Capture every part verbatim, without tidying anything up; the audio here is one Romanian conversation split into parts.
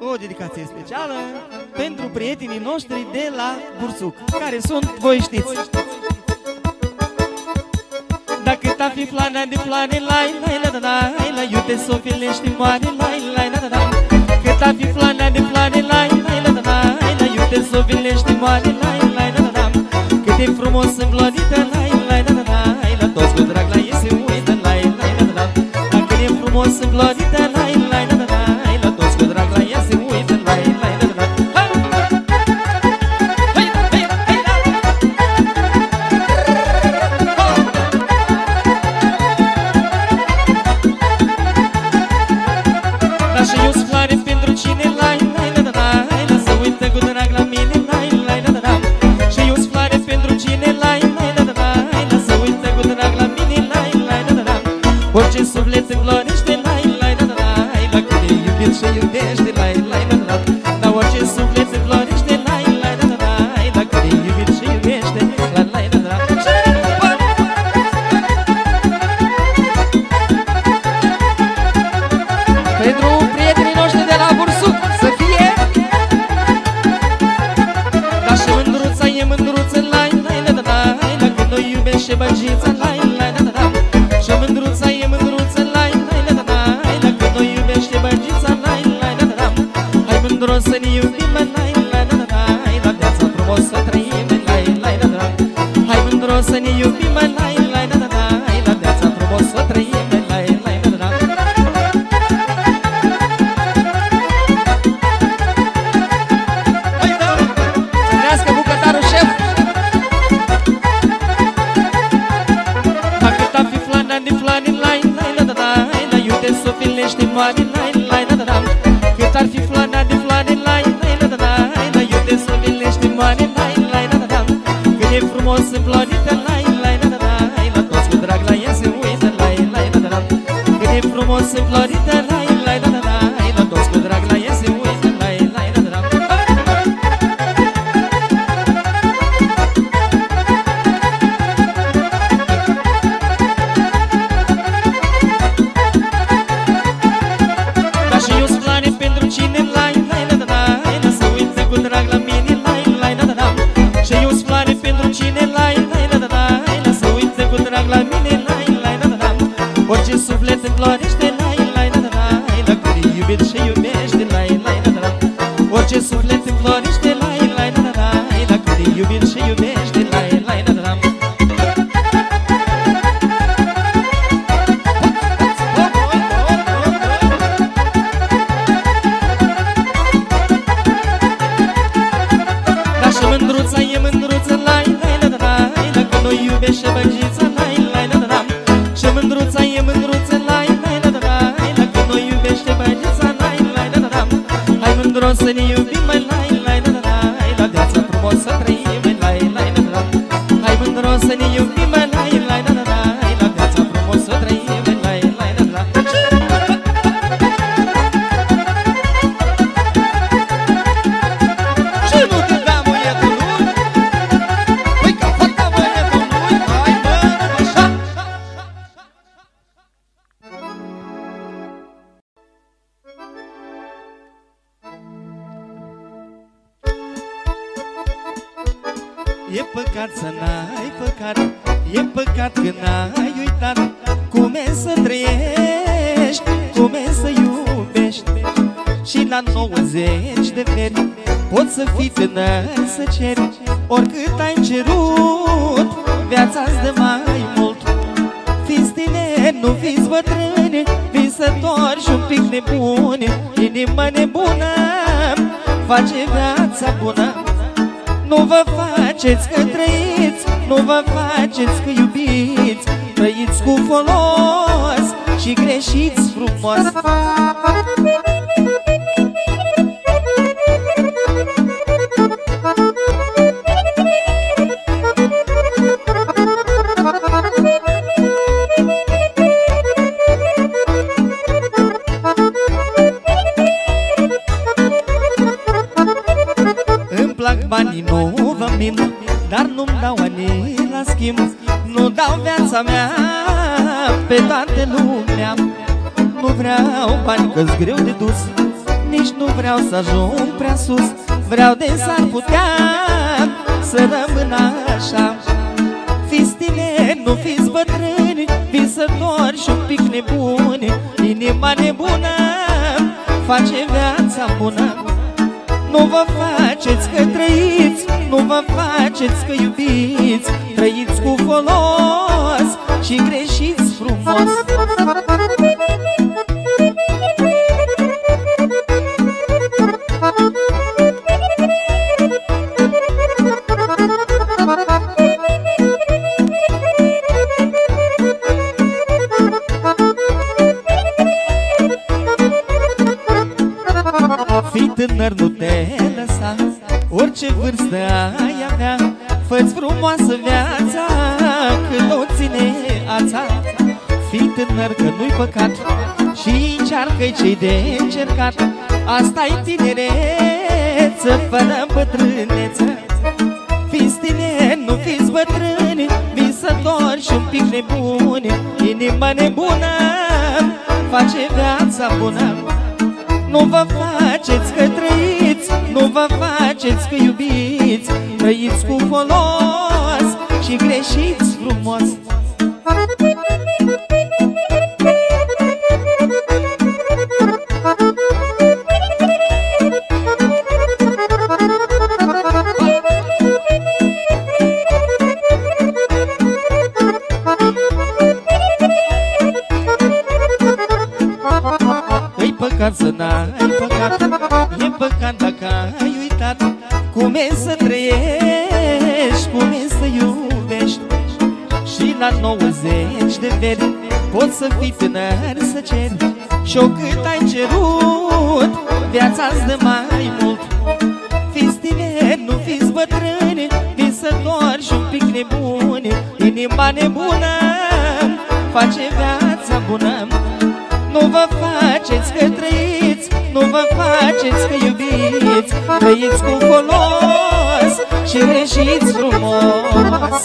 O dedicație specială pentru prietenii noștri de la Bursuc, care sunt, voi știți. Dacă ta fi flana de flane, lai, lai, la, da, da, la, iute s-o filești moare, lai, lai, la, da, da. Că ta fi flana de flane, lai, lai, la, da, da, la, iute s-o filești moare, lai, lai, la, da, da. Cât e frumos învlorită, lai, lai, la, da, da, la, toți cu drag la ei se uită, lai, lai, la, da, da. Dacă e frumos învlorită, lai, lai, la, da, da, la, toți cu drag la ei se uită, lai, lai, la, da, da. Și eu sunt floare pentru cine, lai, lai, la, da, da, la, să uită cu drag la mine, lai, lai, la, da, da. Și eu sunt floare pentru cine, lai, lai, la, da, da, la, să uită cu drag la mine, lai, lai, la, da, da. Orice suflet înflorește, lai, lai, la, da, da, la, când e iubit și iubește, lai, lai, la, da, da. Dar orice suflet înflorește, lai, lai, la, da, da, la, când e iubit și iubește, lai, lai, la, da, da. Pentru prietenii noștri de la Bursuc, să fie. Dar și mândruța e mândruță, lai, lai, la, da, da, la, când o iubește băgița, lai, lai, la, da, da. Și mândruța e mândruță, lai, lai, la, da, da, la, când o iubește băgița, lai, lai, la, da, da. Hai mândru să ne iubim, lai, lai, la, da, da, la, viața frumos să trăim, lai, lai, la, da. Hai mândru să ne iubim, lai, lai, la, da, da, la, viața frumos să trăim, lai, lai, la, da. Bucătarul șef. Dacă ta fi flana de flane, lai, lai, la, da, da, la, iute s-o filește moare, lai, lai, la, da, da. Cât ar fi flana de flane, lai, lai, la, da, da, la, iute s-o filește moare, lai, lai, la, da, da. Când e frumos înflorită, lai, lai, la, da, da, la, toți cu drag la ea se uită, lai, lai, la, da, da. Când e frumos înflorită, lai, lai, la, da, da, la, toți cu drag la ea se uită, lai, lai, la, da, da. Cine, lai, lai, la, da, da, la, să uită cu drag la mine, lai, lai, la, da, da. Și eu sunt floare pentru cine, lai, lai, la, da, da, la, să uită cu drag la mine, lai, lai, la, da, da. Orice suflet înflorește, lai, lai, la, da, da, la, când e iubit și iubește, lai, lai, la, da, da. Orice suflet înflorește, lai, lai, la, da, da, la, când e iubit și iubește, lai, lai, la, da, da. Mândruța e mândruță, lai, lai, la, da, da, la, când o iubește băgița, lai, lai, la, da, da. Și mândruța e mândruță, lai, lai, la, da, da, la, când o iubește băgița, lai, lai, la, da, da. Hai mândru să ne iubim, lai, lai, la, da, da, la, viața frumos să trăim, lai, lai, la, da, da. Hai mândru să ne iubim, lai, lai, la, da, da, la, viața frumos să trăim, lai, lai, la, da, da. E păcat să n-ai păcat, e păcat că n-ai uitat cum e să trăiești, cum e să iubești. Și la nouăzeci de veri poți să fii tânăr să ceri oricât ai cerut, viața-ți dă mai mult. Fiți tineri, nu fiți bătrâni, visători și un pic nebuni, inima nebună face viața bună. Nu vă faceți că trăiți, nu vă faceți că iubiți, trăiți cu folos și greșiți frumos. Îmi plac banii, nu vă mint, dar nu-mi dau ani la schimb. Nu dau viața mea pe toată lumea. Nu vreau bani că-s greu de dus, nici nu vreau să ajung prea sus. Vreau de s-ar putea să rămân așa. Fiți tineri, nu fiți bătrâni, visători și un pic nebuni. Inima nebună face viața bună. Nu vă faceți că trăiți, nu vă faceți că iubiți. Trăiți cu folos și greșiți frumos. Fii tânăr, nu te lăsa, orice vârstă ai avea. Fă-ți frumoasă viața, cât o ține ața. Fii tânăr, că nu-i păcat și încearcă-i ce-i de încercat. Asta-i tinereță, fără bătrâneță. Fiți tineri, nu fiți bătrâni, visători și un pic nebuni. Inima nebună face viața bună. Nu vă faceți că trăiți, nu vă faceți că iubiți. Trăiți cu folos și greșiți frumos. E păcat să n-ai păcat, e păcat dacă ai uitat cum e să trăiești, cum e să iubești. Și la nouăzeci de veri poți să fii tânăr să ceri. Și-o cât ai cerut, viața-ți dă mai mult. Fiți tineri, nu fiți bătrâni, visători și un pic nebuni. Inima nebună face viața bună. Nu vă faceți că trăiți, nu vă faceți că iubiți. Trăiți cu folos și greșiți frumos.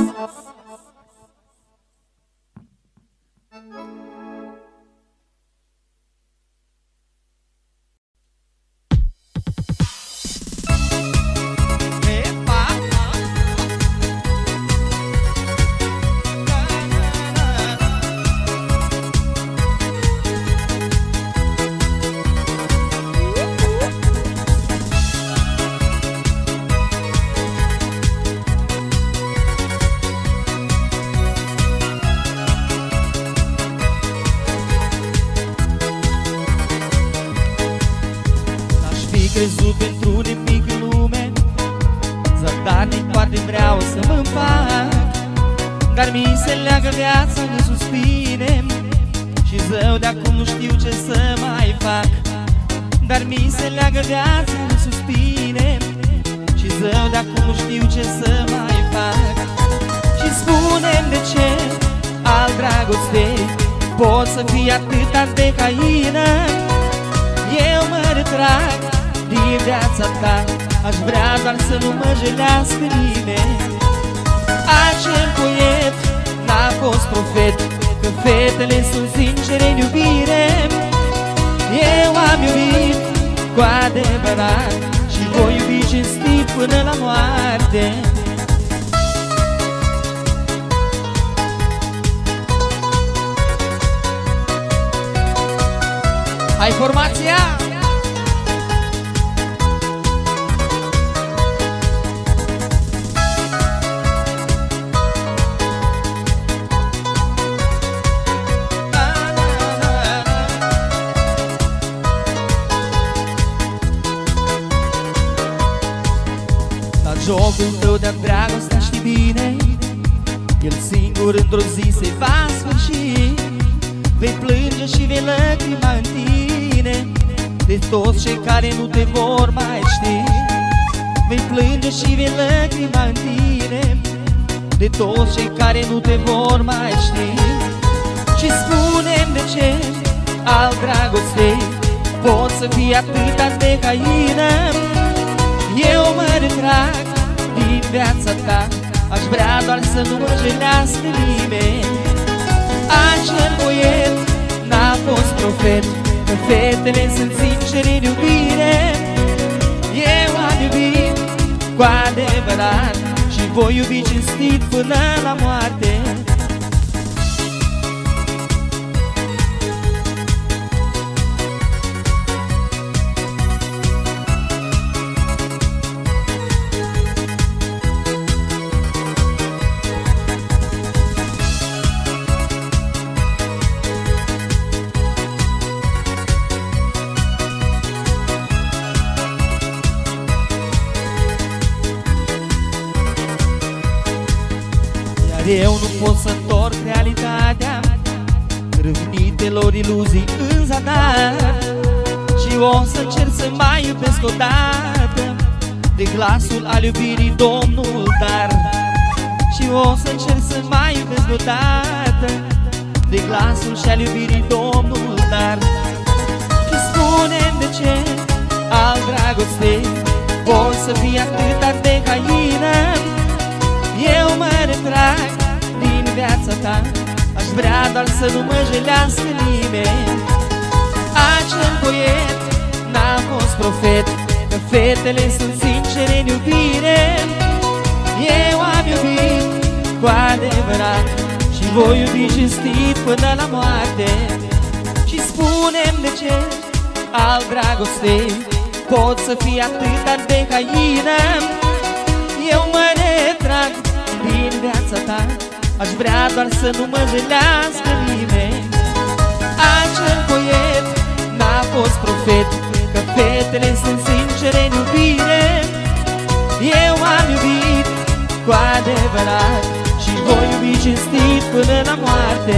Crezut pentru nimic în lume, zadarnic poate vreau să mă împac. Dar mi se leagă viața în suspine și zău de-acum nu știu ce să mai fac. Dar mi se leagă viața în suspine și zău de-acum nu știu ce să mai fac. Și spune-mi de ce al dragostei pot să fii atâta de haină. Eu mă retrag din viața ta, aș vrea doar să nu mă jelească nimeni. Acel poet n-a fost profet, că fetele sunt sincere în iubire. Eu am iubit cu adevărat și voi iubi cinstit până la moarte. Hai formația! Jocul tău de-a dragostea știi bine, el singur într-o zi se va sfârși. Vei plânge și vei lăcrima în tine de toți cei care nu te vor mai ști. Vei plânge și vei lăcrima în tine de toți cei care nu te vor mai ști. Și spune-mi de ce al dragostei pot să fii atâta de haină. Eu mă retrag din viața ta, aș vrea doar să nu mă jelească nimeni. Acel poet n-a fost profet, că fetele sunt sincere în iubire. adevărat și voi iubi cinstit până la moarte. Eu nu pot să întorc realitatea râvnitelor iluzii în zadar, și o să încerc să mai iubesc odată de glasul al iubirii Domnul dar. Și o să încerc să mai iubesc odată de glasul și al iubirii Domnul dar. Și spune-mi de ce al dragostei poți să fii atâta de haină. Eu mă retrag din viața ta, aș vrea doar să nu mă jelească nimeni. Acel poet n-a fost profet, că fetele sunt sincere în iubire. Eu am iubit cu adevărat și voi iubi cinstit până la moarte. Și spune-mi de ce al dragostei pot să fii atâta de haină. Eu mă retrag din viața ta, aș vrea doar să nu mă jelească nimeni. Acel poet n-a fost profet, că fetele sunt sincere în iubire. Eu am iubit cu adevărat și voi iubi cinstit până la moarte.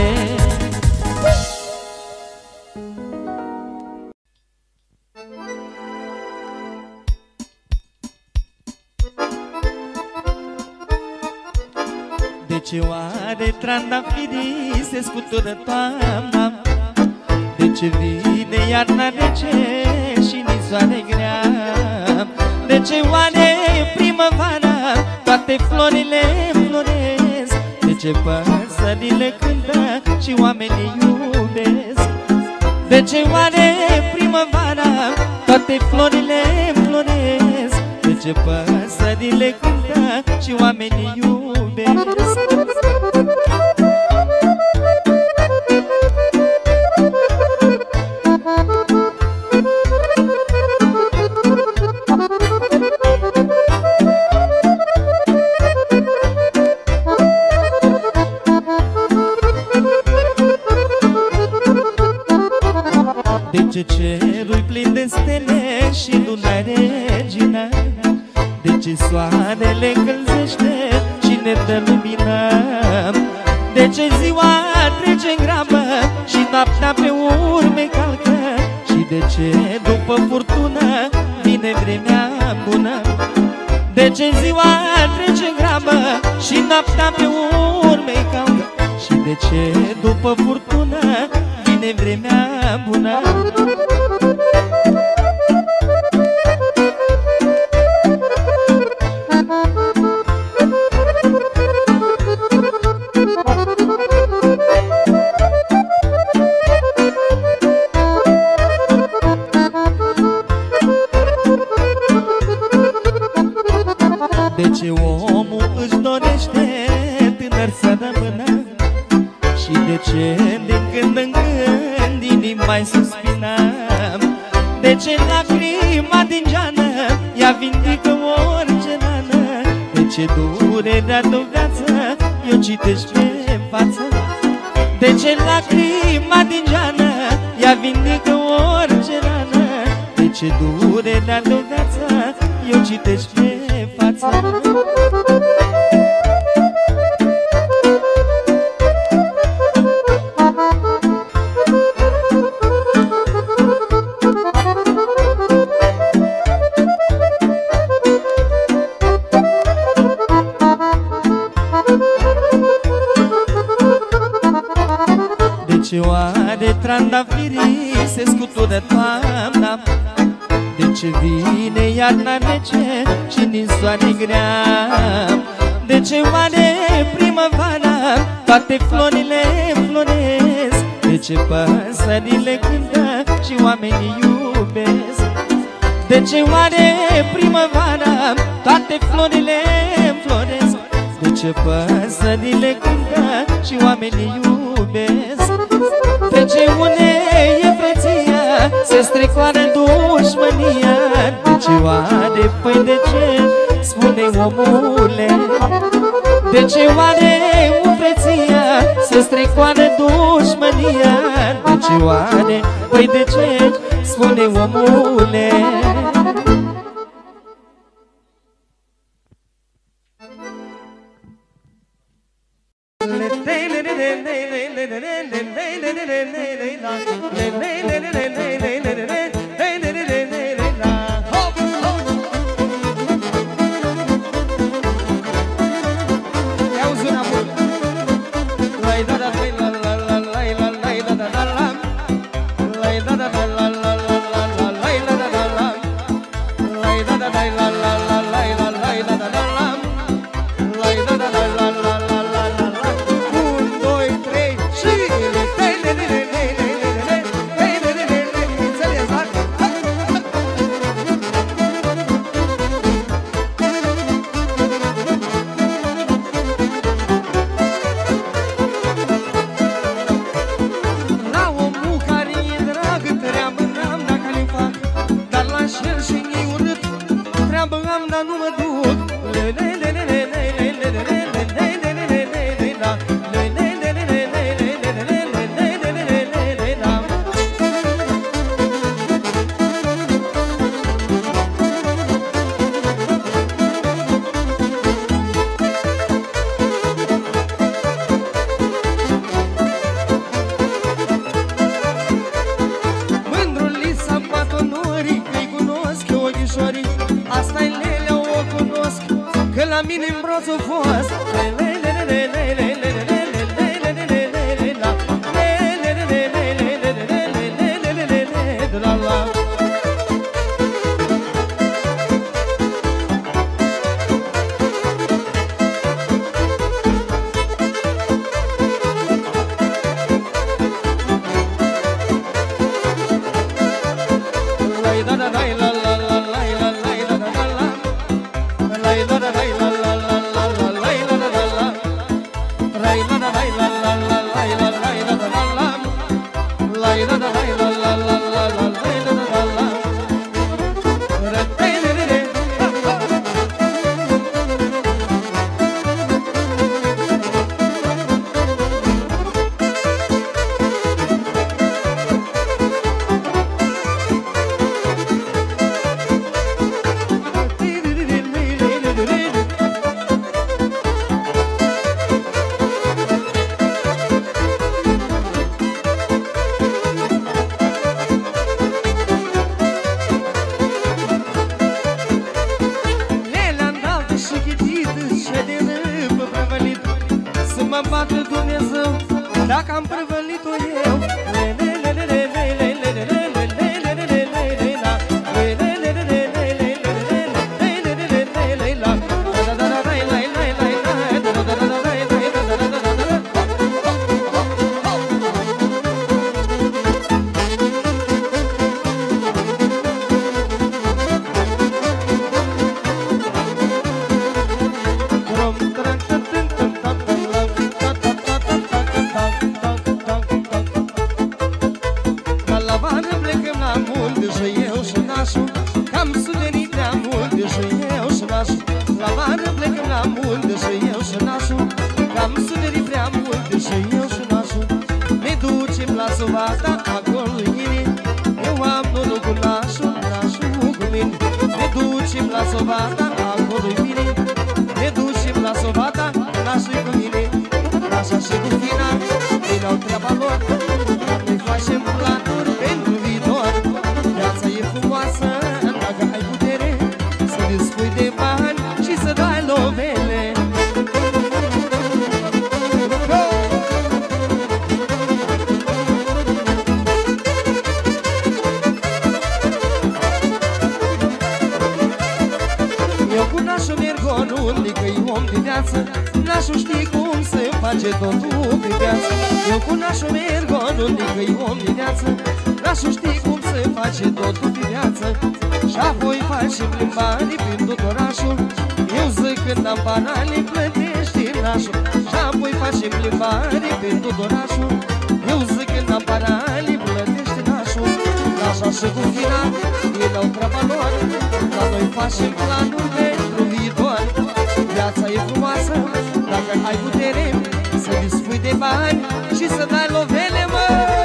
De ce oare trandafirii se scutură toamna? De ce vine iarna rece și nisoare grea? De ce oare primăvara toate florile floresc? De ce păsările cântă și oamenii iubesc? De ce oare primăvara toate florile floresc? De ce păsările cântă și oamenii iubesc? De ce cerul plin de stele și luna regină? De ce soarele încălzește și ne dă lumină? De ce ziua trece în grabă și noaptea pe urme calcă? Și de ce după furtună vine vremea bună? De ce ziua trece în grabă și noaptea pe urme calcă? Și de ce după furtună vine vremea bună? De ce omul își dorește tânăr să rămână? Și de ce din când în când inima-i suspină? De ce lacrima din geană ea vindică orice rană? De ce durerea de-o viață eu citești pe față? De ce lacrima din geană ea vindică orice rană? De ce durerea de-o viață eu citești pe față? De ce oare trandafirii se scutură toamna? De ce vine iarna rece și ninsoare grea? De ce oare primăvara toate florile floresc? De ce păsările cântă și oamenii iubesc? De ce oare primăvara toate florile înfloresc? De ce păsările cântă și oamenii iubesc? De ce une e frăția, se strecoară dușmânia? De ce oare, păi de ce, spune omule? De ce oare umfreția, se strecoară dușmânia? De ce oare, păi de ce, spune omule? Eu cu nașul merg, nu-i om de viață, nașul știi cum să se face totul de viață. Și apoi facem plimbare prin tot orașul. Eu zic când am bani le plătește nașul. Și apoi facem plimbare prin tot orașul. Eu zic când am bani le plătește nașul. Așa și cu final, ei n-au treaba lor. Dar noi facem planuri pentru viitor. Viața e frumoasă dacă ai putere să dispui de bani și să dai lovele, mă!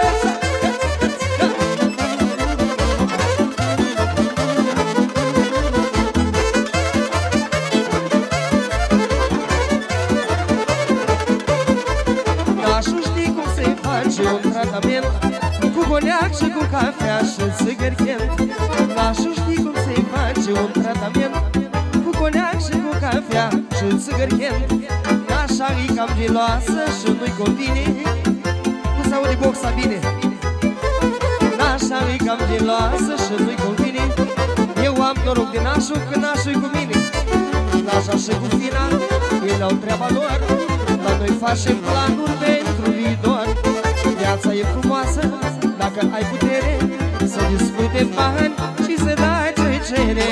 Nașul știi cum se face un tratament cu coniac și cu cafea și țigărchen. Nașul știi cum se face un tratament cu coniac și cu cafea și țigărchen. Nașa e cam geloasă și nu-i convine. Nu se aude boxa bine. Nașa e cam geloasă și nu-i convine. Eu am noroc de nașul că nașul-i cu mine. Nașa și cu fina, ei n-au treaba lor. Dar noi facem planuri pentru viitor. Viața e frumoasă dacă ai putere să dispui de bani și să dai ce cere.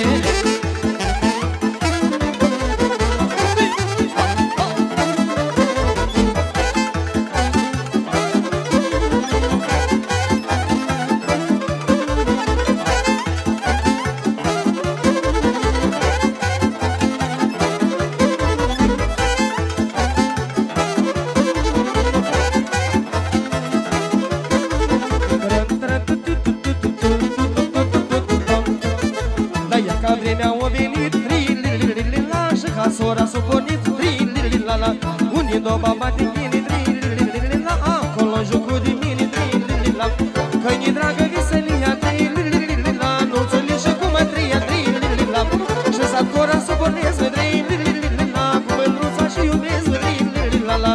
Sora s-o pornit, tri-li-li-li-la-la. Unii-n-o baba de mine, tri-li-li-li-la. Acolo-n jocul de mine, tri-li-li-li-la. Că-i dragă viselia, tri-li-li-li-la. Nu-nțăli și cum a tria, tri-li-li-li-la. Și s-a cora s-o pornesc, tri-li-li-li-la. Cu mândruța și iubesc, tri-li-li-li-la-la.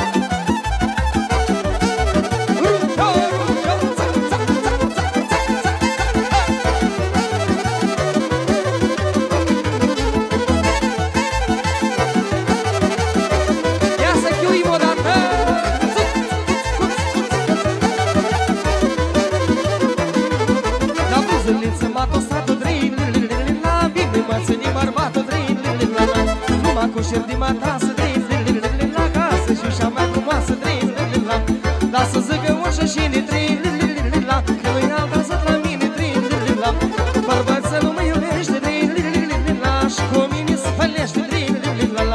Cu șer de matrasă, tri-li-li-li-la. Casă și ușa mai frumoasă, tri-li-li-li-la. Lasă zâgă ușă și ne tri-li-li-li-la. Că nu-i alta zăt la mine, tri-li-li-li-la. Bărbat să nu mă iubește, tri-li-li-li-la. Și cu mine se fălește, tri-li-li-li-la.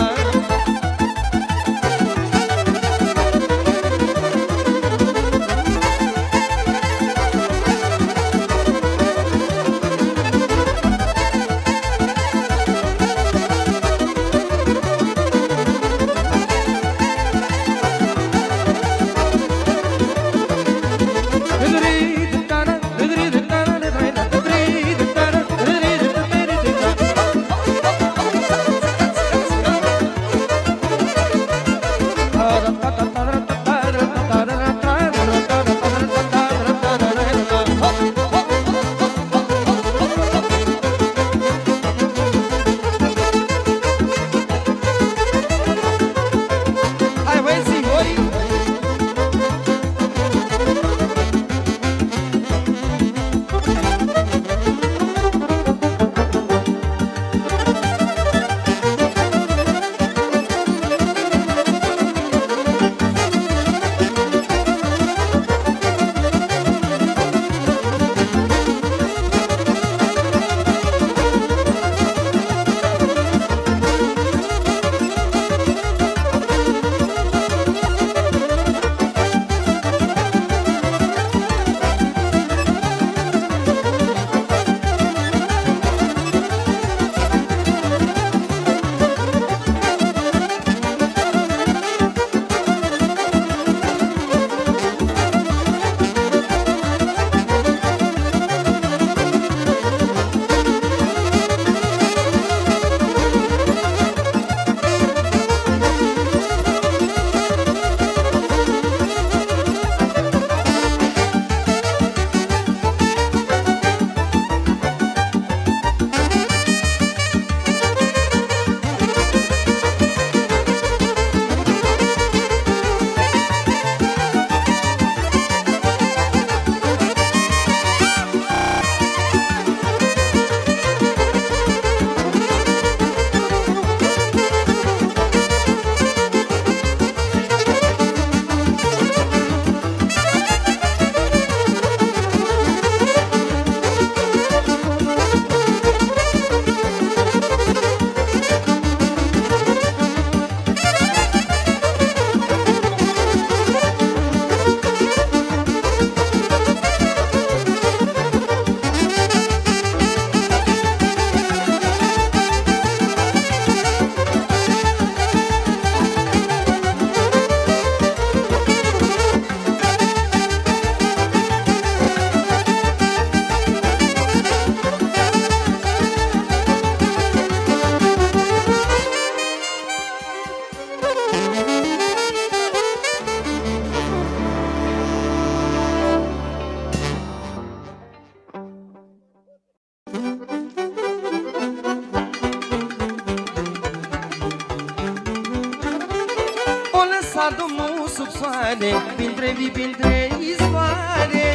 lăsat Domnul sub soare, printre vii, printre izvoare.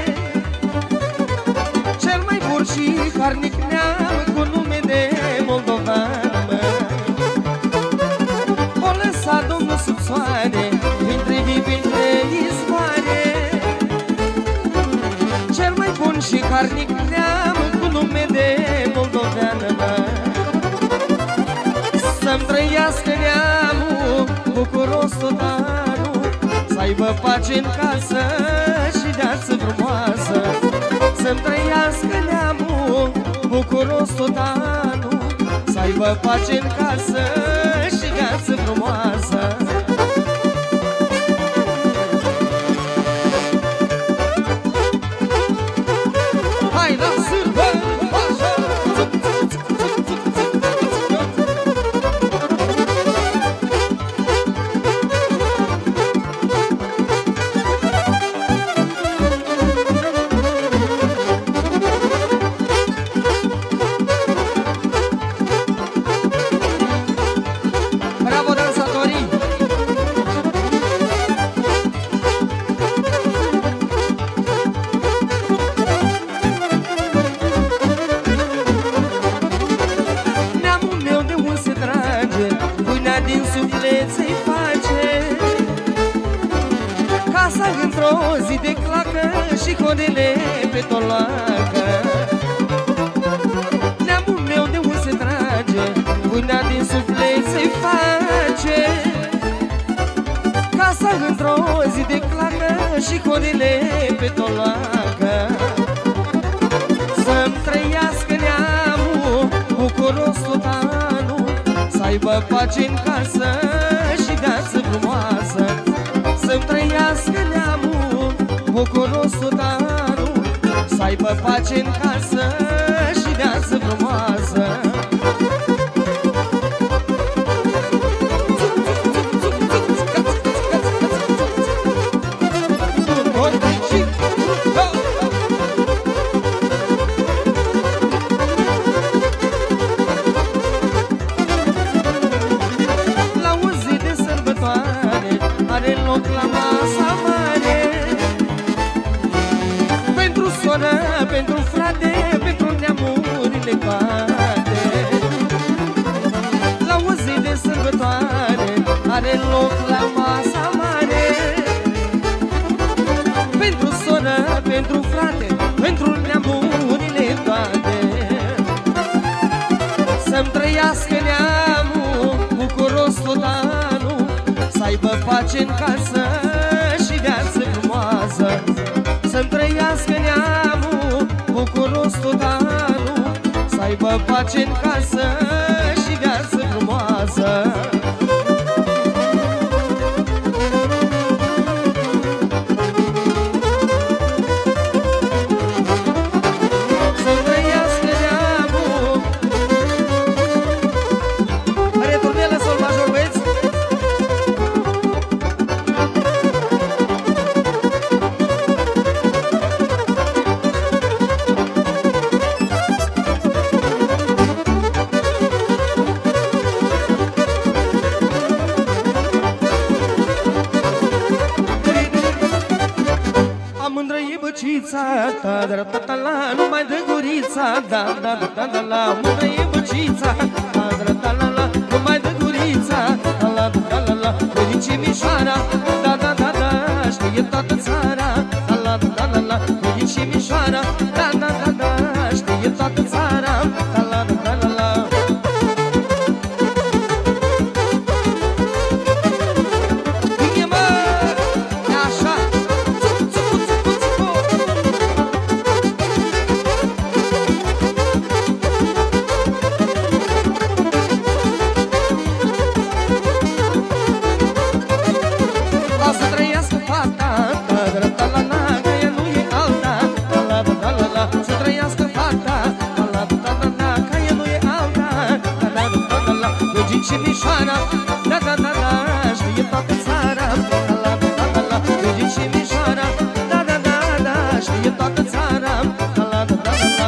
Cel mai bun și harnic neam, cu nume de moldovan, mă. O lăsat Domnul sub soare, printre vii, printre izvoare. Cel mai bun și harnic neam, cu nume de moldovan, mă. Să-mi trăiască neamul, bucuros tot anul, să aibă pace în casă și viață frumoasă. Să-mi trăiască neamul, bucuros tot anul, să aibă pace în casă și viață frumoasă. Hai la sârbă, așa! Zi de clacă și codele pe tolacă. Neamul meu de unde se trage, pâinea din suflet se face. Casa într-o zi de clacă și codele pe tolacă. Să-mi trăiască neamul, bucuros tot anul, să aibă pace în casă și viață frumoasă. Să-mi trăiască neamul, bucuros tot anul, să aibă pace în casă și viață frumoasă. La o zi de sărbătoare are loc la masa mare, pentru soră, pentru frate, pentru neamurile toate. La o zi de sărbătoare are loc la masa mare, pentru soră, pentru frate, pentru neamurile toate. Să-mi trăiască neamul, bucuros tot anul, să aibă pace în casă și viață frumoasă. Să-mi trăiască neamul, bucuros tot anul, să aibă pace în casă și viață frumoasă. Să-mi trăiască neamul. Are turnelă sol major, băieți? Ta da ta ta la, nu mai dă gurița, da da da da da la, mândră e băcița, ta da ta la la, nu mai dă gurița, ta la da la la, Ferice Mișoara, da da da da, știe toată țara, ta la da la la, Ferice Mișoara, da da da da, știe toată țara, ta la da la la. Și Mișoara, da da da da, știe toată țara, la la la la la, Eugen și Mișoara, da da da da, știe toată țara, la la la la la.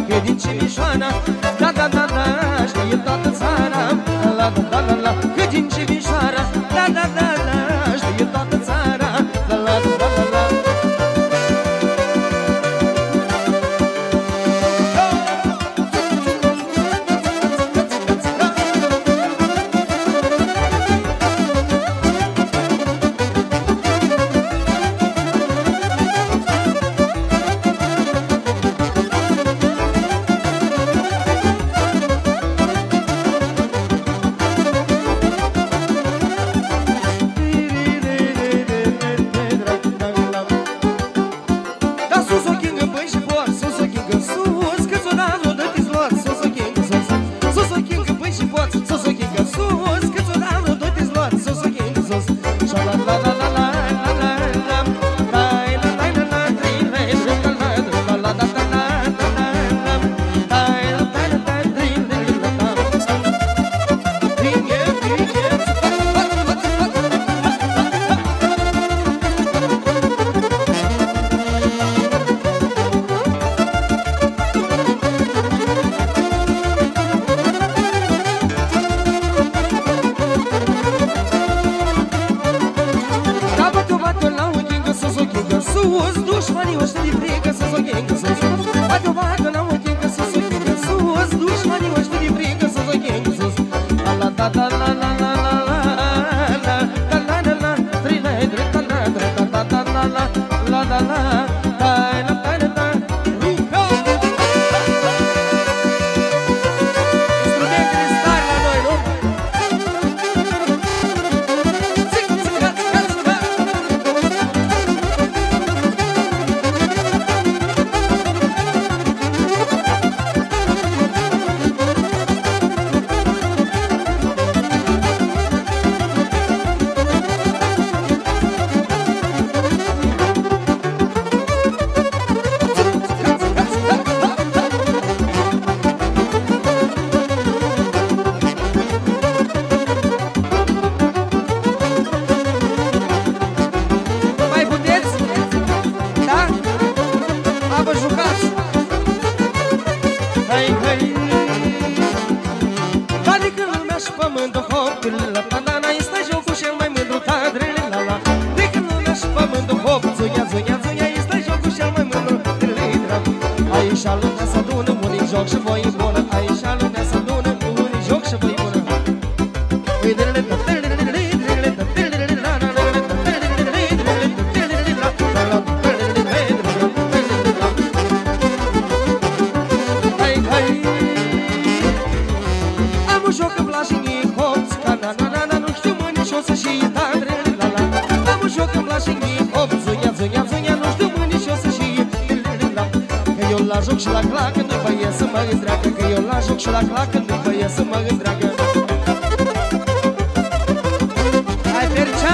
că din Cimișoara. La la la la, știe toată țara. La la la la la, că din Cimișoara. La la la la, știe toată țara. La la la la la. la joc și la clacă, nu băie să mă întreagă, că eu la joc și la clacă, nu băie să mă întreagă. Hai, Percea!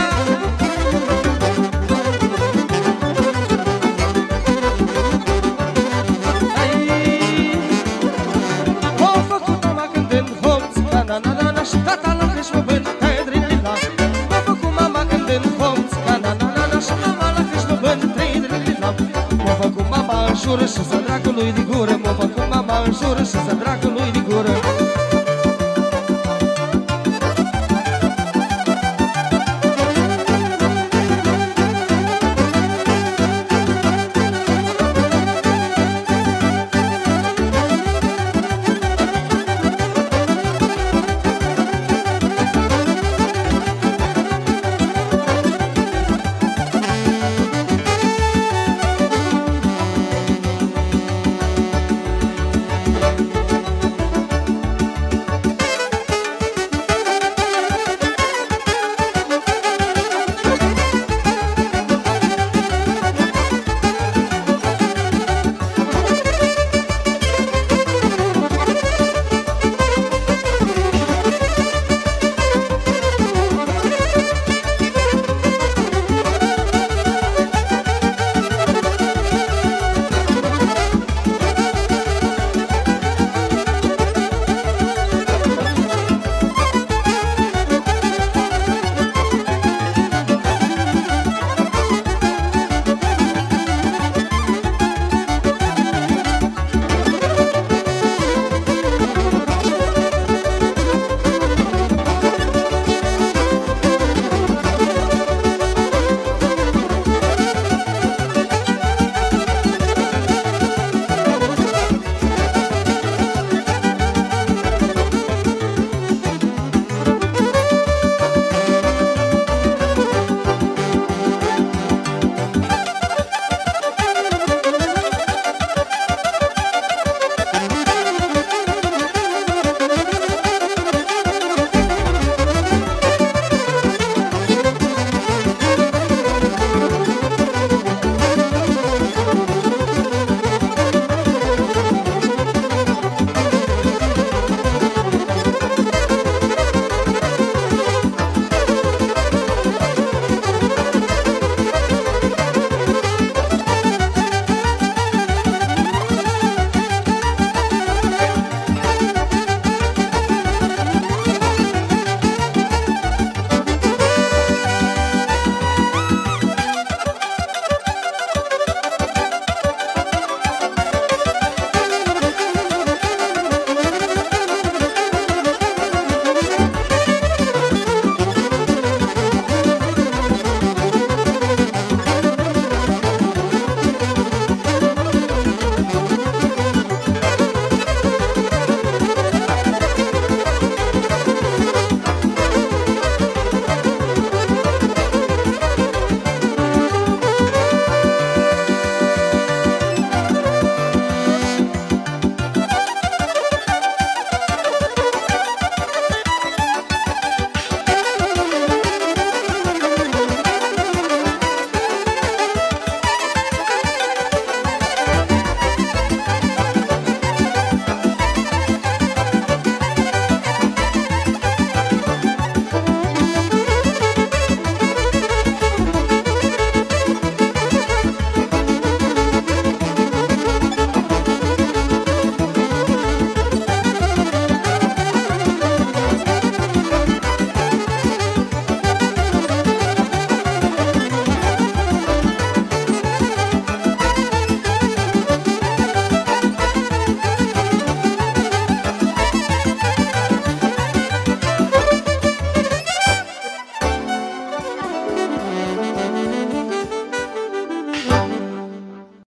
O făcut mama cântând hopți, ca na-na-na-na, și tata la creș mă bând, trei-dri-li-la. O făcut mama cântând hopți, ca na-na-na-na, și mama la creș mă bând, trei-dri-li-la. M-a făcut mama în șură și să dragul lui de gură, m-a făcut mama în șură și să dragul lui de